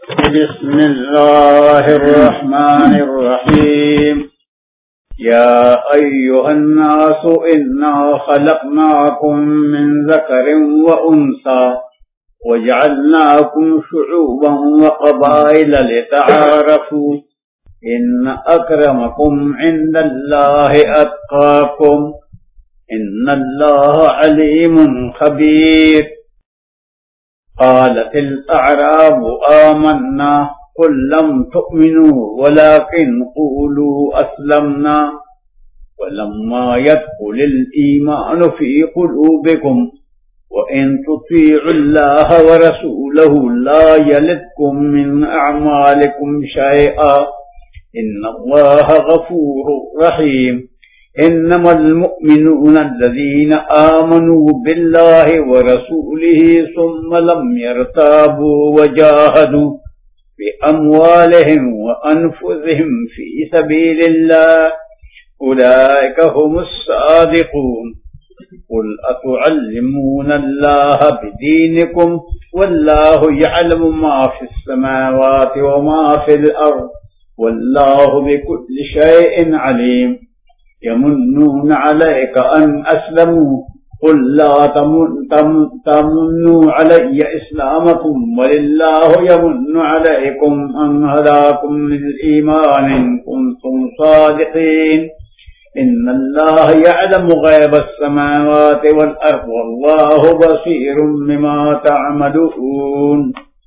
बिस्मिल्लाहिर्रहमानिर्रहीम। या अय्युहन्नास इन्ना खलक़नाकुम मिन ज़करिन व उन्सा वजअलनाकुम शुऊबन व क़बाइल लितआरफू इन्न अक्रमकुम इंदल्लाहि अत्क़ाकुम इन्नल्लाहा अलीमुन खबीर। क़ालतिल अअराबु आमन्ना क़ुल लम तुअमिनू वलाकिन क़ूलू अस्लमना वलम्मा यदख़ुलिल ईमानु फ़ी क़ुलूबिकुम व इन तुतीउल्लाह व रसूलहु ला यलिदकुम मिन अअमालिकुम शैआ इन्नल्लाहा गफूरुर रहीम। इन्नमल मुअमिनूना अल्लज़ीना आमनू बिल्लाहि व रसूलिही सुम्मा लम यर्ताबू व जाहदू बिअम्वालिहिम व अनफुसिहिम फ़ी सबीलिल्लाह उलाइका हुमुस सादिक़ून। क़ुल अतुअल्लिमूना अल्लाह बिदीनिकुम वल्लाहु यअलमु मा फ़िस समावाति व मा फ़िल अर्ज़ वल्लाहु बिकुल्लि शैइन अलीम। यमुन्नूना अलैका अन अस्लमू क़ुल ला तमुन्नू अलय्या इस्लामकुम वलिल्लाहु यमुन्नु अलैकुम अन हदाकुम लिल ईमान इन कुंतुम सादिक़ीन। इन्नल्लाहा यअलमु ग़ैबस समावाति वल अर्ज़ वल्लाहु बसीरुम बिमा तअमलून।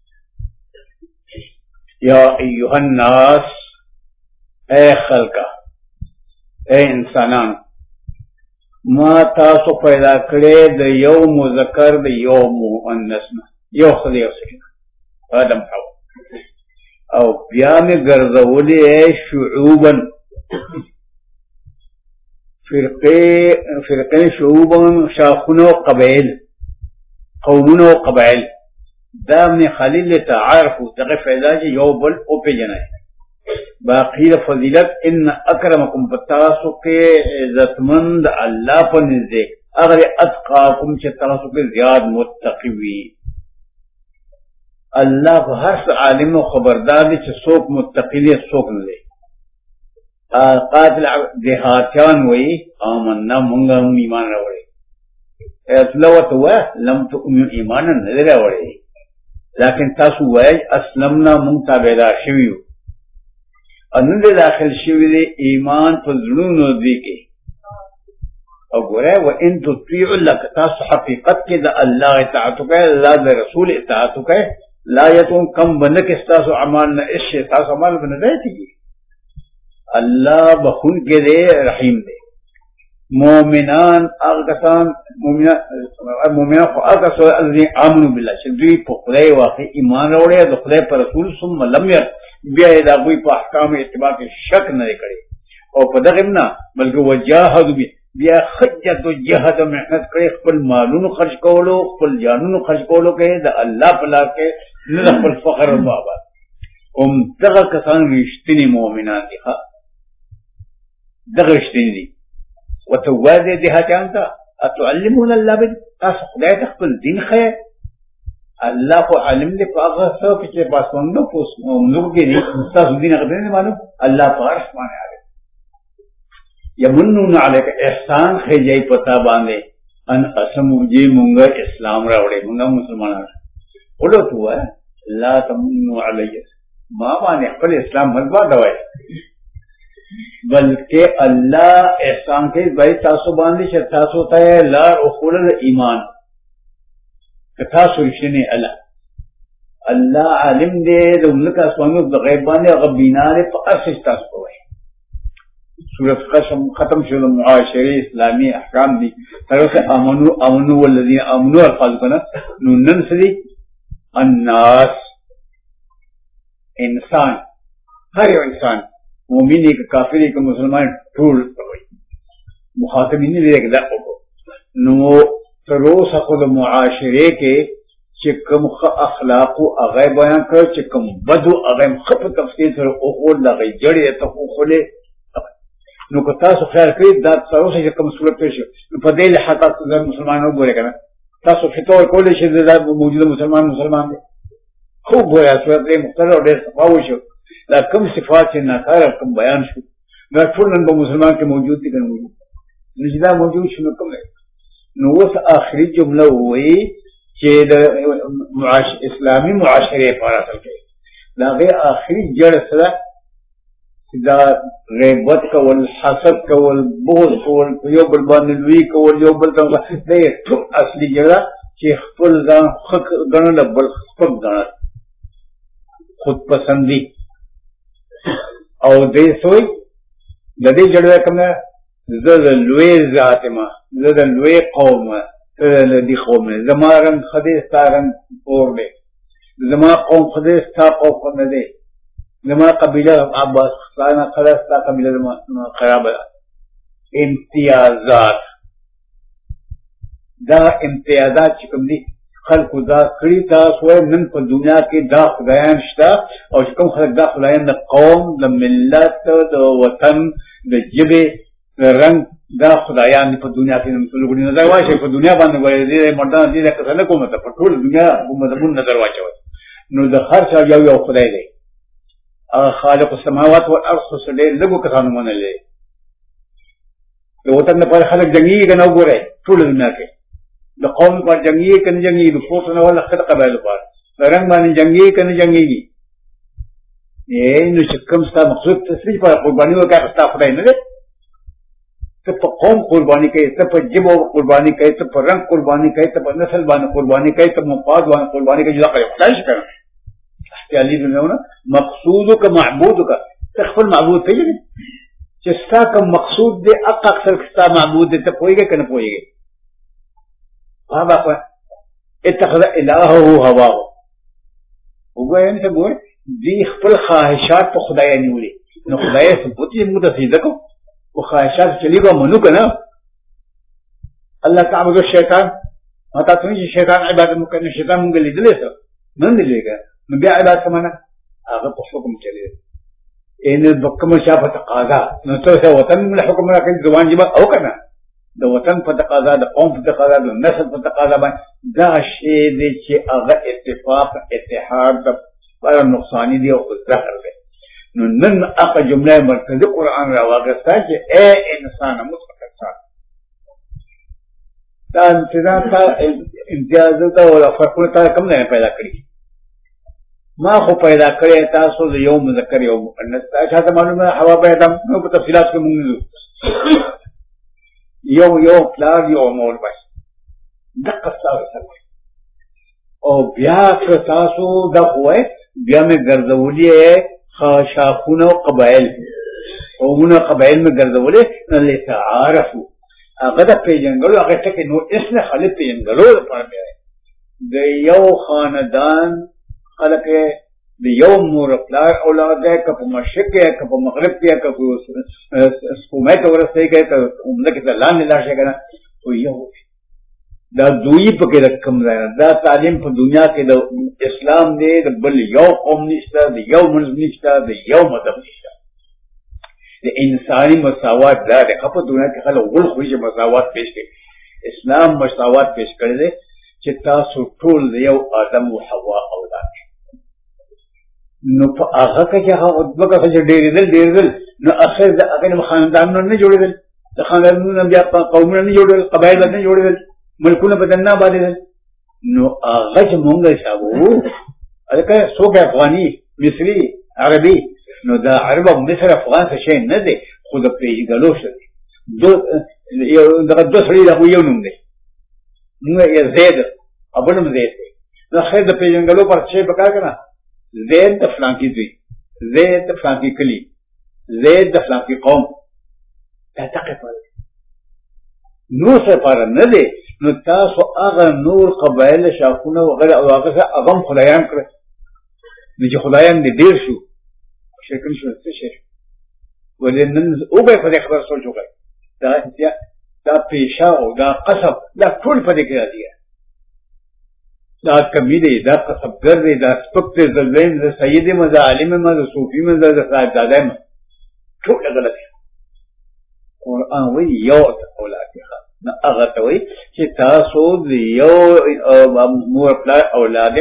या अय्युहन्नास, ए खल्का, ए इंसानान, मा तासु पैदा करे द यौ मुज़क्कर द यौ मुअन्नस न, यौ खुद यौ सकीना आदम हवा और बिया में गर्दवली शुऊबन फिरके शुऊबन शाखुनो कबैल कौमुनो कबैल दामने खलील तारफु तक फैदा यौ बल ओपे जनाए बाकी फजीलत इन अक्रमकुम बतासु के इज्जतमंद अल्लाह पर निज़े अगर अत्काकुम चतासु के ज़्याद मुत्तक़ी अल्लाह को हर आलिम खबरदार च सोक मुत्तक़ी सोक ले कातिल देहात्यान वही आमन्ना मुंगा ईमान रवड़े असलवत हुआ लम तुअमिनु ईमान नजर रवड़े लेकिन तासु वह असलमना मुंगता बेदा शिवियु अनंद दाखिल शिविर ईमान पर जुनून दी के और गोरे व इन तुतीउल्लाह तासु हकीकत के द अल्लाह इताअत के अल्लाह द रसूल इताअत के ला यतुम कम बंद के तासु अमाल न इश तासु अमाल बन रहे थी अल्लाह बखुन के दे रहीम दे मोमिनान अगसान मोमिना अगसो अल्लाह आमनु बिल्लाह शद्दी खुदाई वाकई ईमान रोड़े तो खुदाई पर रसूल सुम्मा लम यर बिया कोई अहकाम इत्तिबा के शक न करे और पदगमना बल्कि वजाहद बिया खज्जत जहद मेहनत करे खपल मालून खर्च कोलो खपल जानून खर्च कोलो के द अल्लाह पला के न खपल फखर बाबा उम तग कसान रिश्तनी मोमिनान दिखा दगरिश्तनी वतवाज़े दिहा जानता अतुअल्लिमून अल्लाह बिद तास खुदाई तखपल दिन खैर अल्लाह को आलिम ने पागा सब के पास मंगो पोस मंगो के नहीं तास दिन अगर नहीं मालूम अल्लाह पार माने आ गए यमुन्नूना अलैका एहसान खे जाई पता बांधे अन असमु जी मुंगा इस्लाम रावड़े मुंगा मुसलमान बोलो तो है ला तमुन्नु अलैया मां माने अपने इस्लाम मत दवाए बल्कि अल्लाह एहसान के भाई तासु बांधी से तासु होता है ला उखुल ईमान कथा सुरक्षने अल्लाह आलिम दे उनका स्वामी गैबान गबीनारे पर सूरत खत्म शुरू मुआशरे इस्लामी अहकाम दी तरह से अमनु अमनु वल्लज़ीना अमनु अल्फाज को ना नूनन सदी अन्नास इंसान हर इंसान मोमिन एक काफिर एक मुसलमान टूल मुखातिबीन लेके दाखो नो सरोस खुद मुआशरे के चिकम अखलाक अगै बयान कर चिकम बदु अगै खप तफसील सर ओखोल लगे जड़े तो ओखोले नो कता सो ख्याल करी दात सरोस चिकम सूरत पेश पदेल हक़ मुसलमानों बोले करना तासो फितोर कोले शे मौजूद मुसलमान दे خوب وایي صورت مختلف ډېر صفا وشو دا کوم صفات چې ناکاره کوم بیان شو دا ټول نن په مسلمان کې موجود دي کنه موجود نو چې دا موجود شنو کوم نو اوس آخري جمله وایي چې د اسلامي معاشره په اړه اصل کې دا غي آخري جړ سره دا غیبت کول حسد کول بغض کول یو بل باندې لوی کول یو بل ته دې ټول اصلي جړ چې خپل ځان حق ګڼل بل خپل ګڼل خود پسندي او دې سوی د دې جړ کومه زه د لوی ذات ما زه د لوی قوم زه د قوم زما رنګ خدای ستارن اور دی زما قوم خدای ستا قوم نه دی زما قبیله عباس خانه خلاص تا قبیله زما خراب امتیازات دا امتیازات چې کوم دي خلکو دا کړی تاسو نن په دنیا کې دا خدایان شته او چې کوم خلک دا خدایان د قوم د ملت د وطن د ژبې رنګ دا خدایان په دنیا کې مسلګونی نظر واچي په دنیا باندې وایي دې مردان دې څه نه کومه ته په ټول دنیا کومه نظر واچوي نو د هر چا یو خدای دی خالق السماوات والارض سره لګو کسانو منلې د وطن په خلک جنگي کنه وګورئ ټول دنیا کې د قوم پر جنگي کنه جنگي د پوسونه ولا خلق قبایل پر رنګ باندې جنگي کنه جنگي نو چې کوم څه مقصود تصریح پر قرباني وکړه ستا خدای نه دی ته په قوم قرباني کوي ته په جبو قرباني کوي ته په رنگ قرباني کوي ته په نسل باندې قرباني کوي ته مفاد باندې قرباني کوي دا کوي خدای څنګه احتیالي دونه مقصودک معبودک تخفل معبود پیږي چې ستا کوم مقصود دی اکثر ستا معبود ته پويږي کنه پويږي هغه اتخذ الهه هواه وګورئ ته ګور دي خپل خواهشات په خدای نیولې نو خدای ثبوت یې موږ ته سیده کو وخواهشات چلیږي منو کنه الله تعبد الشیطان متا ته چې شیطان عبادت وکړي شیطان موږ لیدلې څه نه لیدلې نو بیا عبادت سمانه هغه په حکم چلی ان بکم شافه تقاضا نو ته وطن له حکم راکې ځوان جبا او کنه د وطن په تقاضا د قوم په تقاضا د نسل په تقاضا باندې دا شی دی چې هغه اتفاق اتحاد پر نقصان دی او ظاهر دی نو نن هغه جمله مرکزی قران راوغستا چې اے انسان متفکر دا امتیازات او فرقونه کوم نه پیدا کړی ما خو پیدا کړی تاسو د یو مذکر یو مؤنث تاسو معلومه حوا به تم نو په تفصیلات کې مونږ یو پلار یو مول بس دغه څه او بیا که تاسو د خوای بیا مې ګرځولې شاخونه او قبایل قومونه قبایل مې ګرځولې نو لتعارفوا هغه د پیژنګلو هغه ټکي نو اسنه خلک پیژنګلو لپاره دی د یو خاندان خلق د یو مور پلار اولاد ده که په مشرق کې که په مغرب کې که په سپومه ته ورسېږي که عمره کې لاندې لاړ شي کنه او یو دا دوی په کې رقم ده دا تعلیم په دنیا کې د اسلام دی د بل یو قوم نشته د یو مذهب نشته د یو مذهب نشته د انساني مساوات دا د په دنیا کې خلک ول خو یې مساوات پیش کړي اسلام مساوات پیش کړي دي چې تاسو ټول یو آدم او حوا اولاد نو په هغه کې هغه دغه چې ډېرېدل نو اخر د هغه خاندانونو نه جوړېدل د خاندانونو بیا قومونه نه جوړېدل قبایل نه جوړېدل ملکونه بدلنا باندې نو هغه چې مونږ شاو الکه څوک افغاني مصري عربي نو دا عرب او مصر افغان څه شي نه دي خو د پیژګلو شي دغه دوه سړي له یو نوم دی نو یې زید ابنم زید نو خیر د پیژنګلو پر څه پکار کنه زید د فلانکی دی زید د فلانکی کلی زید د فلانکی قوم دا تقفل نو څه پر نه دی نو تاسو هغه نور قبایل شاخونه وغیرہ او هغه اغم خدایان کړ نو چې خدایان دې ډیر شو شکل شو څه شي ولنن او به په خبر سوچ وکړ دا پیشا او دا قصب دا ټول په دې کې راځي دا کمی دی دا قصبګر دی دا سپک دی زلین دا سید مزا عالم مزا صوفی مزا دا صاحب دادا مزا ټول غلط قرآن وی یو اولاد نا اغا توی چې تاسو د یو مور پلار اولاد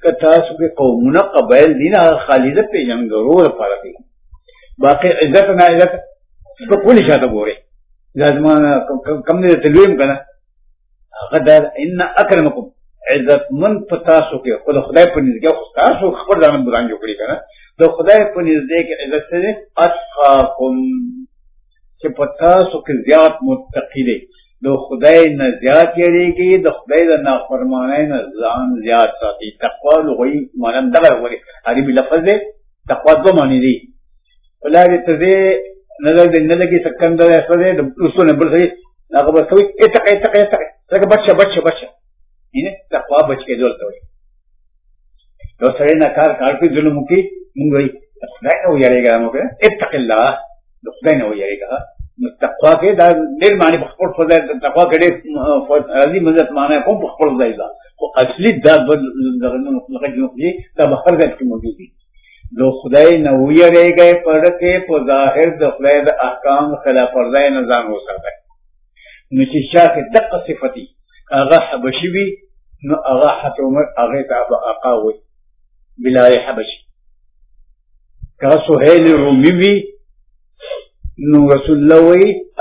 تاسو کې قومونه قبایل دي نه خالده پیژنګرو لپاره دي باقي عزت نه عزت په کولې شاته ګوري ځما کم نه تلویم کنه هغه دا ان اکرمکم عزت من پتاسو کې خدای په نزدې خو تاسو خبر ځان بران جوړ کړی کنه د خدای په نزدې کې عزت څه اتقاکم چې پتاسو کې زیات متقی دي د خدای نه زیات یریږي د خدای د نافرمانی نه ځان زیات ساتي تقوا لغوي معنی دغه وایي عربي لفظ دی تقوا دوه معنی دي ولای ته دې نه لګي سکندر اسره د اصول بل څه هغه به کوي اتقي څنګه بچه اینه تقوا بچ کې ډول ته وایي نو سره نه کار په ظلم کې موږ وایي خدای نه ویریږي موږ اتق الله د خدای نه ویریږي تقوا کې دا ډېر معنی په خپل خدای تقوا کې ډېر راځي مزت معنی کوم په خپل ځای دا خو اصلي دا دغه نو لږه دا بهر ځای کې موجود دي د خدای نه ویریږي پر کې په ظاهر د خدای د احکام خلاف ورزي نه ځان وساتي نو چې شاکه دقه صفتی هغه حبشي وي نو هغه حتی عمر هغه ته اقاوي بلال حبشي که سهيل رومي وي نو رسول الله وی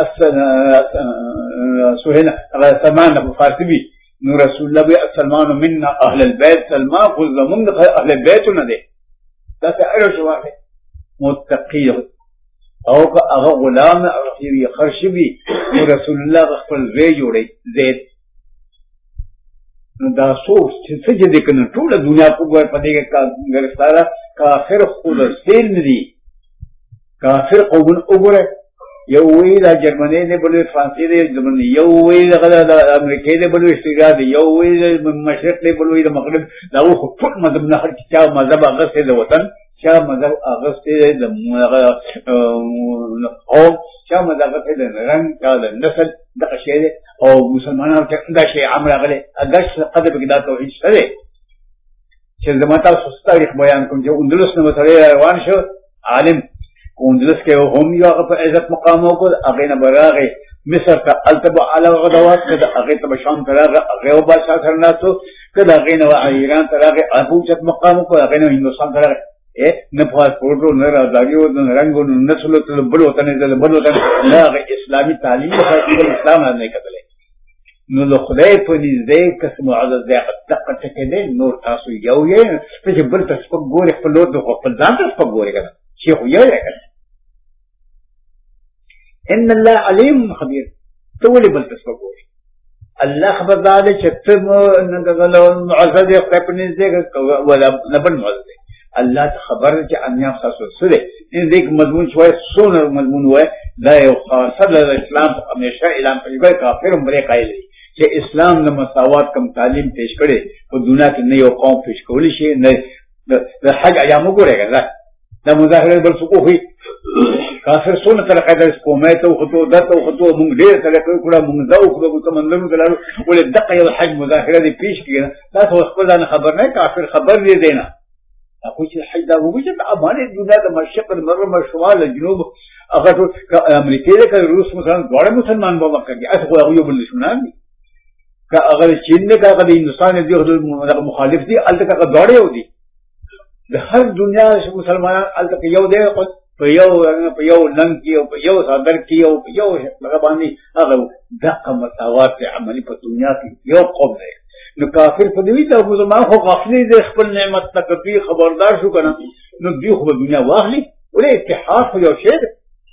سهيل سلمان ابو فارسي وي نو رسول الله وی سلمان منا اهل البيت سلمان خو زمون اهل البيت نه دي دا څه اړه شو متقي او که هغه غلام اخیری خرشبي نو رسول الله خپل زوی جوړي زید نو دا سوچ چې څه دې کنه ټول دنیا په ګور پدې کې ګرفتاره کافر خود سیل ندي کافر قوم وګوره یو وی دا جرمني نه بلوي فرانسې دې زمون یو وی دا امریکای دې بلوي استګاد یو وی مشرق دې بلوي د مغرب دا خو ټول مذهب نه هر چا مذهب هغه څه د وطن چا مذهب هغه څه د قوم چا مذهب څه د رنگ چا د نسل دغه شی او مسلمانانو ته دا شی عمل غلې اګه قدر کې دا توحید شته چې زموږ تاسو تاریخ بیان کوم چې اندلس نو سره روان شو عالم اندلس کې هم یو په عزت مقام وکړ هغه نه براغه مصر ته التبع على غدوات کده هغه ته شام ته راغه هغه وباسا سره ناسو کده هغه نه ایران ته راغه ابو چت مقام وکړ هغه نه هندوستان ته راغه نه پاسپورټ نه راځي او نه رنگو نه نسل ته بل وطن دې بل وطن نه اسلامي تعلیم او اسلام نه کتلې نو له خدای په نږدې قسم عزت دې دقه ټکې دې نور تاسو یو یې چې بل تاسو په ګوري خپل لور د خپل ځان تاسو په ګوري کنه شیخ یو یې کنه ان الله علیم خبیر ته ولې بل تاسو په ګوري الله خبردار چې ته معزز دې خپل په نږدې ولا نبل معزز الله خبر چې انیا خاصه سره ان دې مضمون شوی سونه مضمون وای دا یو خاصه د اسلام همیشه اعلان کوي کافر هم بری قایل چې اسلام د مساوات کم تعلیم پیش کړي په دنیا کې نه یو قوم پیش کولی شي نه د حج ایام وګورئ دا مظاهره بل څه کوي کافر سونه تر قاعده کومه ته خطو دته خطو مونږ ډیر سره کړه مونږ دا خو ته منلو کړه ولې دغه یو حج مظاهره دې پیش کړي تاسو خپل ځان خبر نه کافر خبر دې دینا اخو چې حج دا وګورئ چې امانه دنیا د مشرق المغرب شمال جنوب هغه امریکا له روس مسلمان به وکړي اته خو یو بل شمال که اگر چین نه کا د هندستان دی مخالف دي الته کا دوړې ودی د هر دنیا مسلمانان الته یو دی په یو نن کې او په یو صدر کې او په یو هغه باندې هغه دغه مساوات عملي په دنیا کې یو قوم دی نو کافر په دې ته مسلمان خو غفلت دې خپل نعمت تکبی خبردار شو کنه نو دی خو دنیا واخلي ولې اتحاد یو شی دی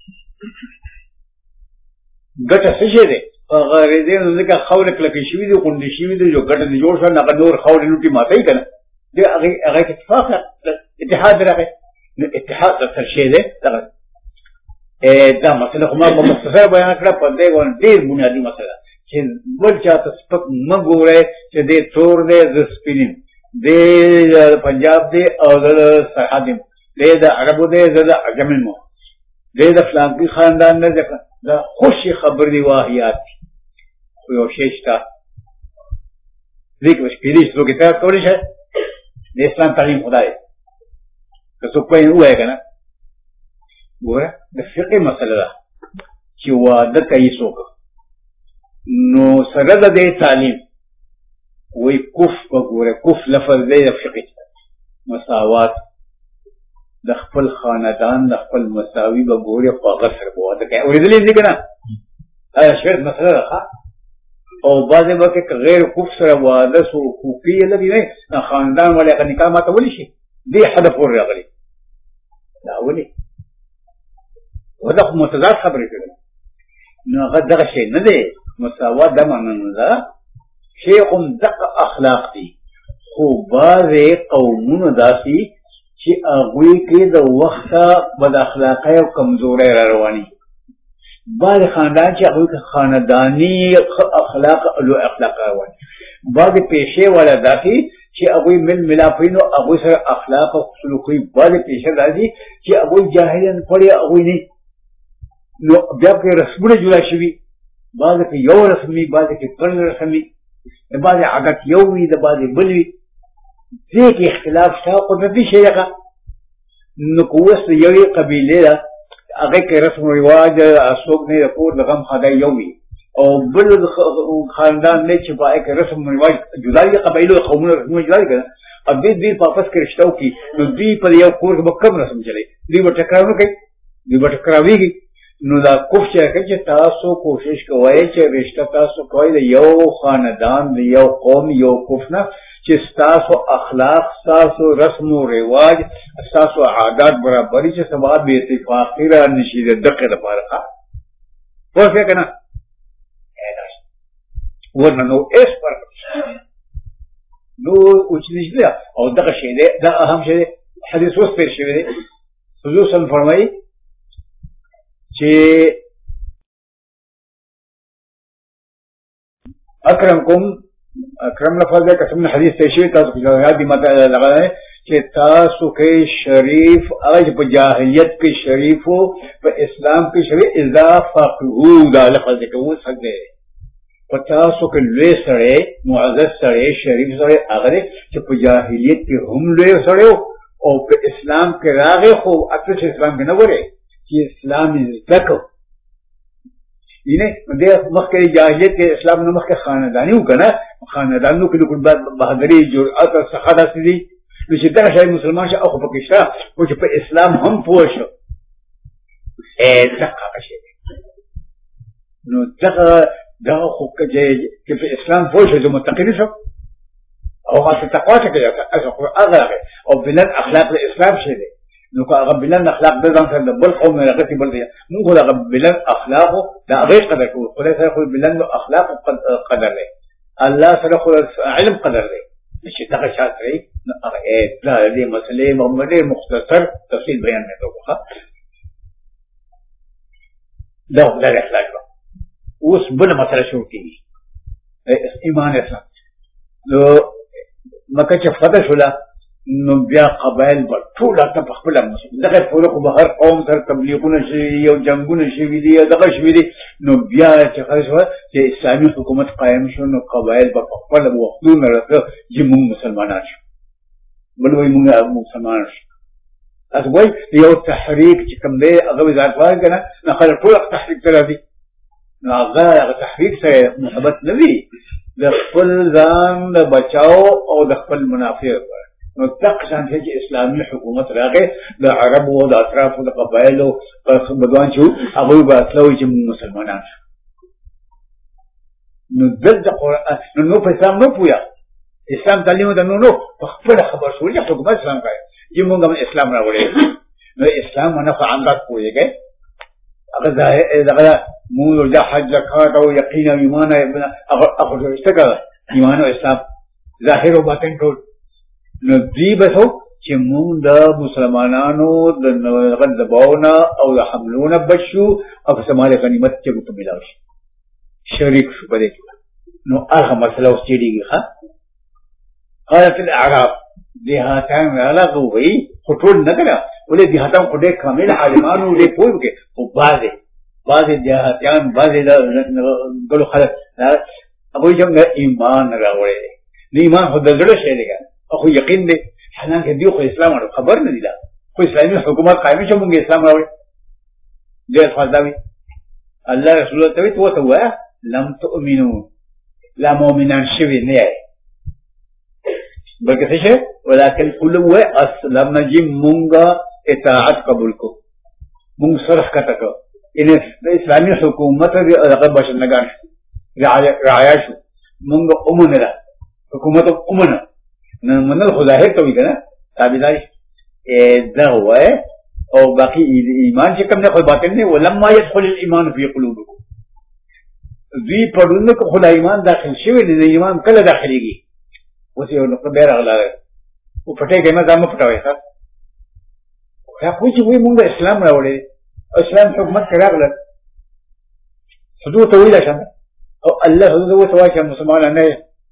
ګټه څه شی دی هغه دې نو لکه خاور کلک شي وي غونډې شي وي یو ګټه نه جوړ شو نه نور خاور لوټي ماتای کنه دې هغه اتفاق اتحاد راغی نو اتحاد څه شی دی دا مسله خو ما په مختصر بیان کړه په دې باندې ډېر بنیادی مسله چې بل چاته سپک مګوره چې دې تور دې د سپینین دې پنجاب دې او د سرحد دې د عربو دې د عجمو دې د فلانکی خاندان نه ځکه دا خوشي خبر دی واهیات خو یو شی شته دې کوم سپیریټ لوګي تاسو کولی شئ د اسلام تعلیم خدای که څوک په وایي کنه ګوره د فقه مسله ده چې واده کوي څوک نو سره د دې تعلیم وای کف وګوره کف لفظ دی د فقه مساوات د خپل خاندان د خپل مساوي به ګوري خو هغه سره به واده کوي اورېدلې دي که نه شرط مسله ده او بعضې وخت کې غیر کف سره واده سو کوفي یې لګي نه خاندان ولې هغه نکاح ماتولی شي دې حده پورې راغلي دا ولې ودا خو متضاد خبرې کوي نو هغه دغه شی نه دی مساوات دا معنی نه ده شی هم دغه اخلاق دي خو بعضې قومونه داسې چې هغوی کې د وخته بد اخلاقۍ او کمزورۍ را رواني بعض خاندان چې هغوی کې خانداني اخلاق لو اخلاق رواني بعضې پیشې والا داسې چې هغوی مل ملافین او هغوی سره اخلاق او سلوکي بعضې پیشه داسې چې هغوی جاهلیان پړې هغوی نه نو بیا کې رسمونه جوړه شوي بعضې کې یو رسم وي بعضې کې بل رسم وي د بعضې عادت یو وي د بعضې بل وي دې کې اختلاف شته قدرتي شی هغه نو که اوس د یوې قبیلې ده هغې کې رسم رواج څوک نه د کور د غم خدای یو وي او بل خاندان نه چې په هغې کې رسم رواج جدا دي د قبایلو د قومونو رسمونه جدا دي که نه او دوی په آپس کې رشته وکړي نو دوی په یو کور کې به کم رسم چلی دوی به ټکراو نه کوي دوی به ټکراوېږي نو دا کف چې کوي چې تاسو کوشش کوئ چې رشته تاسو کوئ د یو خاندان د یو قوم یو کف نه چې ستاسو اخلاق ستاسو رسم و رواج ستاسو عادات برابري چې سبا بې اتفاقي را نشي د دقې لپاره پوه شوې که نه ورنه نو هېڅ فرق نو اوچ نشته او دغه شی دی دا اهم شی دی حدیث اوس تېر شوی دی حضور صلی الله فرمایي چې اکرم لفظ دی قسم حدیث ته شوی تاسو یاد دي ماته لغه چې تاسو کې شریف هغه چې په جاهلیت کې شریف و په اسلام کې شریف اذا فقهو دا لفظ دی که اوس حق دی په تاسو کې لوی سړی معزز سړی شریف سړی هغه دی چې په جاهلیت کې هم لوی سړی او په اسلام کې راغی خو اصل اسلام کې نه وری چې اسلام یې زده کړ یعنی دې مخکې جاهلیت کې اسلام نه مخکې خانداني و که نه خاندانو کې لکه بهادري جرأت او څخه داسې دي نو چې دغه شی مسلمان شي او خو پکې شته خو چې په اسلام هم پوه شو دغه هغه شی دی نو دغه خو چې په اسلام پوه شو زه متقي نه شم او هغه تقوا څه کوي هغه او بلند اخلاق د اسلام شی دی نو که هغه بلند اخلاق د ځان سره د بل قوم نه راغلي بل دی موږ خو هغه بلند اخلاقو د هغې قدر کوو خدای سره خو بلند اخلاقو قدر دی الله سره خو علم قدر دی چې دغه شا سره یې نو هغه دا دې مسلې ډېر مختصر تفصیل بیان نه کوو دا خدای اخلاق به اوس بله مسله شروع کېږي ایمان اسلام نو مکه چې فتح شوله نو بیا قبایل به ټول هلته په خپله دغه پوره خو به هر قوم سره تبلیغونه شوي او جنګونه شوي دي او دغه شوي دي نو بیا چې خلاص شوه چې اسلامي حکومت قایم شو نو قبایل به په خپله وختونه راته چې مونږ مسلمانان شو بل وایي مونږ مسلمانان شو تاسو وایي یو تحریک چې کوم دی هغه وزارت وایي که نه نو خلک ټول هغه تحریک ته راځي نو هغه تحریک سره محبت نه وي د خپل ځان د بچاو او د خپل منافع لپاره نو دغه شان چې اسلامي حکومت راغی د عربو د اطرافو د قبایلو بدوان چې هغوی به تلوي چې مسلمانان شو نو دلته قرآن نو په اسلام نه پوهه اسلام تعلیم د نو په خپله خبر شو چې حکومت اسلام کوي چې موږ هم اسلام راوړی نو اسلام نه خو عمدات پوهېږئ هغه دغه موږ د حج زکات او یقین او ایمان هغه څه کوه ایمان او اسلام ظاهر او باطن ټول نو دوی به څو چې موږ د مسلمانانو د دباونه او د حملو نه بچ شو او په مال غنیمت چې ورته میلاو شي شریک شو په دې کې نو هغه مسله اوس چېرېږي ښه قالت الاعراب دیهاتان راغوي خو ټول نه که نه ولې دیهاتان خو ډېر کامل عالمانو ډېر پوه وکړي خو بعضې دیهاتیان بعضې ګلو خلک هغوی چې ایمان راوړی دی نو ایمان خو د زړه شی دی که خو یقین دی حالانکه دوی خو اسلام خبر نه دي دا خو اسلامي حکومت قایم شو مونږ اسلام راوړی دوی الفاظ دا وي الله رسول الله ته وایي ته ورته ووایه لم تؤمنو لا مؤمنان شوي نه یې बल्कि څه شي ولکن کله وای اسلام نجی مونږه اطاعت قبول کو مونږ صرف کته کو ان اسلامي حکومت هغه بشنګان رعایا شو مونږ اومنه حکومت اومنه نه منل خدای ته وی کنه تابعداري دا وای او باقي ایمان چې کوم نه خو باطن نه ولما يدخل الايمان في قلوبكم دوی پرونه کو خدای ایمان داخل شوی دی ایمان کله داخليږي اوس یو نو به راغله او پټه کې ما ځم پټوي ښا خو چې وی مونږ اسلام راوړې اسلام حکومت راغله حدود طويله شه او الله حدود وتواچ مسلمان نه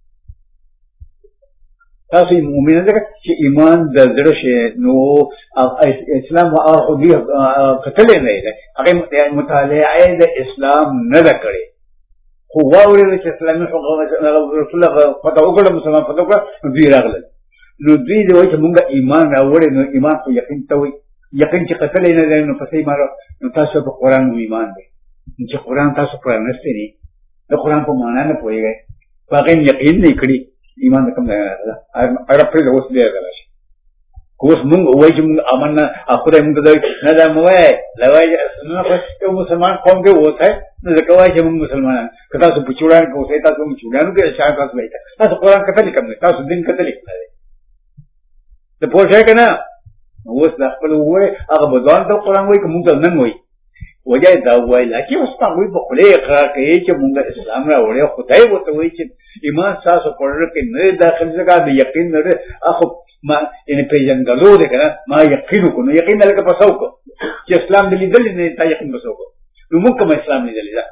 تاسو مؤمنان دغه چې ایمان د زړه شي نو اسلام او دې قتل نه دی هغه مطالعه د اسلام نه کړي خو واوري چې اسلامي حکومت رسول الله فتح وکړه مسلمان فتح وکړه دوی راغله نو دوی د وایي چې مونږ ایمان راوړې نو ایمان خو یقین ته وي یقین چې قتل نه دی نو پسې مارو نو تاسو په قران ایمان دی چې قران تاسو قران نشته ني د قران په معنا نه پوهیږئ هغه یقین نه کړی ایمان کوم نه راځه اره پر اوس دی راځي کوس مونږ وایي چې مونږ امانه اخره مونږ د نه دا موای لوي نو په مسلمان قوم کې وته نو ځکه وایي چې مونږ مسلمانان کله تاسو پچوړان کوسه تاسو پچوړانو کې اشاره تاسو وایي تاسو قران کتل کوم نه تاسو دین کتل نه ته پوښتنه کنه اوس د خپل وای هغه بدون ته قران وایي کوم ته نن وایي وجه دا وایي لکه اوس په وایي په خله اقرار کوي چې مونږ اسلام راوړی خدای وته وایي چې ایمان تاسو پرړ کې نه داخل ځکه د یقین نه اخو ما ان پیژنګلو ده کنه ما یقین کو نو یقین لکه پسو کو چې اسلام دې لیدل نه تا یقین پسو کو نو موږ کوم اسلام لیدل دا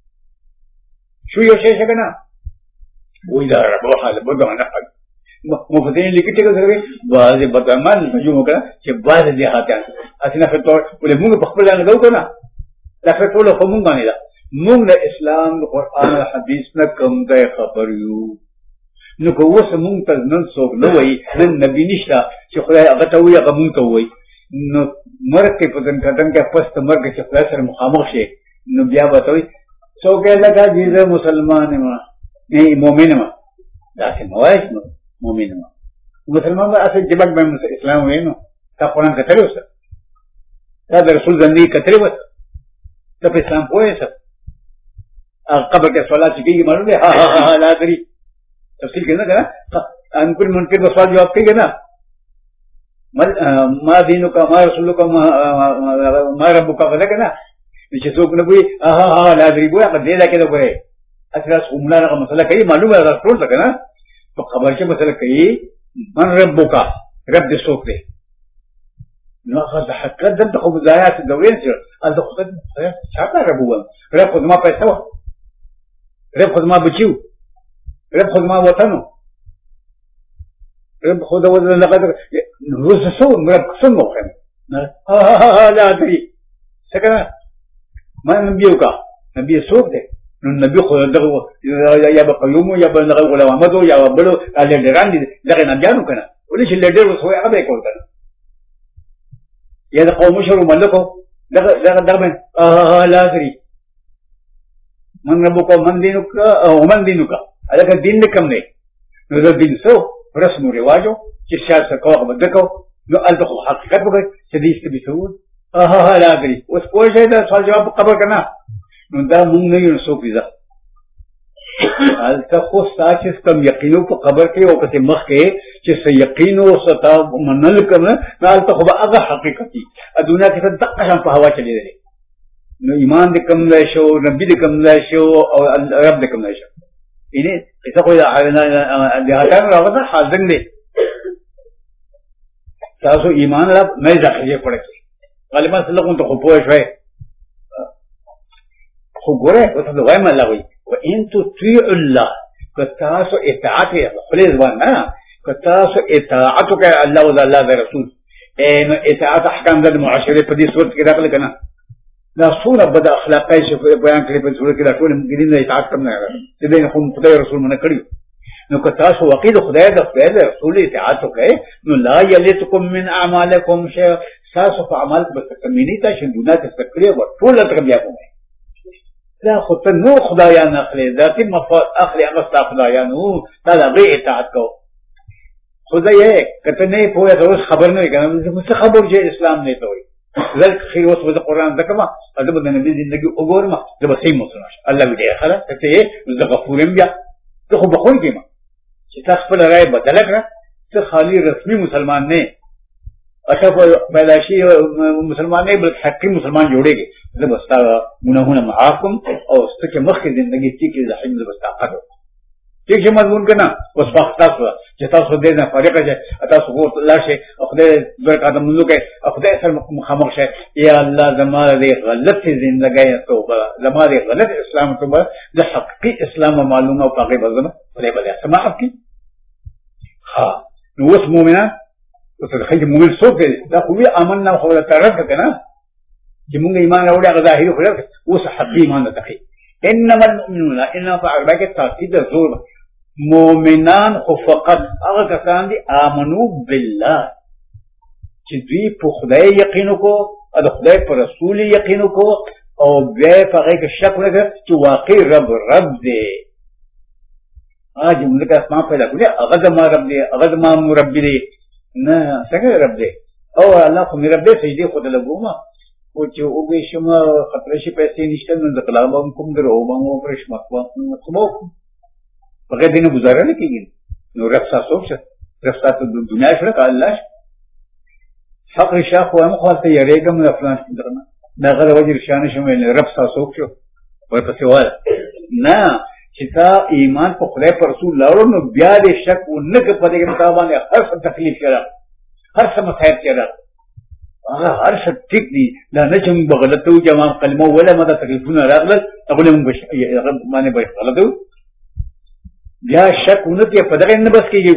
شو یو شی څنګه وای دا رب حال بدو نه حق مفدين لیکي چې کوي باز بدمان جو موږ چې باز دې هاتان اسنه په تور ولې موږ په خپل نه غو کنه دا په ټول خو موږ باندې دا موږ د اسلام د قران او حديث نه کوم ځای خبر یو نو کو اوس مونږ ته نن څوک نه وایي نن نبی نشته چې خدای هغه ته وایي هغه مونږ ته وایي نو مرګ کې په دن کتن کې پس ته مرګ چې خدای سره مخامخ شي نو بیا به توي څوک یې لګا دې مسلمان ما نه مؤمن ما دا څه موایي مؤمن ما مسلمان به اصل جبک به اسلام وینو تا قرآن کتل وسه تا د رسول زندگی کتل وسه ته په اسلام پوهې څه قبر کې صلات کیږي معلومه ها ها ها لا دري تفصیل کنه کنه انکل منکر د سوال جواب کوي کنه ما دینک ما رسولک ما ربک ولا کنه چې څوک نه وي ها ها لا دري وای په دې لکه دا وای اصل عمره هغه مسله کوي معلومه ده ټول څه کنه په خبر کې مسله کوي من ربک رب دې څوک دی نو هغه د حقیقت د خو ځایات د ویل چې د خدای څخه رب وو رب خو ما پیسې رب خو ما بچیو رب خود ما وطنو رب خود وطن لقد رسسون رب سنو خیم لا ادري سکنا ما نبيوكا نبي سوق ده نبي خود دغه یا به قیوم یا به دغه غلام احمد یا بلو لیډران دي دغه نبيانو کنه ولې چې لیډر وسو هغه کول کنه یا د قوم شرو ملکو دغه لا ادري من ربك من دينك ومن دينك هذا دین کم نه نو دا دین سو رسم او رواجو چې سیاست کوه بدکو نو الته حقیقت وګړي چې دې ست بيسو لا غري اوس پوهه دا سوال جواب قبر کنه نو دا مونږ نه یو سو پیدا الته خو ساتي کم یقینو په قبر کې او کته مخ کې چې س یقینو ستا منل کنه الته خو هغه حقیقتي دنیا کې دغه شان په هوا چلی دی نو ایمان دې کم لا شو نبی دې کم لا شو او رب دې کم لا شو ini kita kau dah dihajar rawa hazin deh. Tahu iman lah, मैं जाके ये पढ़े. kalau mas लोगों तो खुपोए शे. खुगोरे वो तो दवाई में लगी. वो इन तो त्रिउल्लाह कतासो इताअत है. खुले ज़बान ना कतासो इताअत के अल्लाह व अल्लाह के रसूल. नो इताअत अहकाम द मुआशरे पर दी सूरत के दाखिल करना. لا صورة بدأ أخلاقي شوف بيان كلي بسورة كذا شو المقدين لا يتعاقب كم نعرف تبين يكون خدای رسول من كريم نو كتاش وقيد خدای رسول يتعاقب كه نو لا يلتكم من أعمالكم شيء ساس فعمالك بس كميني تاشين دونا تستكريه وطول تكمياكم لا خد نو خدایان أخلي ذاتي مفاد أخلي أمستا خدایان نو تلا غير تعاقب खुदा ये कते नहीं पोया तो खबर नहीं करना मुझसे खबर जो इस्लाम नहीं तो ذلك خير وصف القرآن ذكما هذا بدنا نبي زندگی وګورم دا به صحیح مسلمان الله دې خلا ته یې زه غفورم بیا ته خو بخون کېما چې تاسو خپل رائے بدل کړه ته خالی رسمي مسلمان نه اچھا پیدا شي مسلمان نه بلکې حقيقي مسلمان جوړيږي زه بستا ګناهونه معاف کوم او ستکه مخکې زندگی چې کې زحیم زه بستا قدو ٹھیک ہے مضمون کرنا بس وقت چې تاسو دې نه فارغ شئ تاسو ورته لاشه خدای برکات منو کې خدای سره مخامخ شئ یا الله زماره دې غلط زندګۍ توبه زماره دې غلط اسلام توبه د حقيقي اسلام معلومه او پاکي بزنه ولې بل سماح کی ها نو اوس مؤمنان اوس خلک مؤمن څوک دي دا خو یې امننا خو له طرف کنه چې موږ ایمان اوري هغه ظاهري خو اوس حقيقي ایمان ده انما المؤمنون انما فعلك تاكيد الزور مؤمنان خو فقط هغه کسان دي امنو بالله چې دوی په خدای یقین وکړو او د خدای په رسول یقین وکړو او بیا په هغه کې شک نه کړ چې واقعي رب دی اج موږ اسمان پیدا کړی هغه د ما رب دی هغه د ما مربي دی نه څنګه رب دی او الله خو مې رب دی سجدي خو د لګوما او چې وګورئ شمه خطر شي پیسې نشته نو د کلام کوم درو باندې پرش مخوا بغیر دینه گزاره نه کیږي نو رخصت سوچ رخصت د دنیا سره الله حق شاخ و مخالفه یریګم د فلان درنه دا غره وجه شان شمه رخصت سوچ ورته سوال نه چې تا ایمان په خدای پر رسول لاړو نو بیا دې شک و نه کې پدې کې مطابق هر څه تکلیف کړه هر څه مخایر کړه هر څه ټیک دي دا نه چې بغلطو جمع کلمه ولا مده تکلیفونه راغله هغه موږ باندې به غلطو بیا شک ونه کې په دغه نه بس کېږي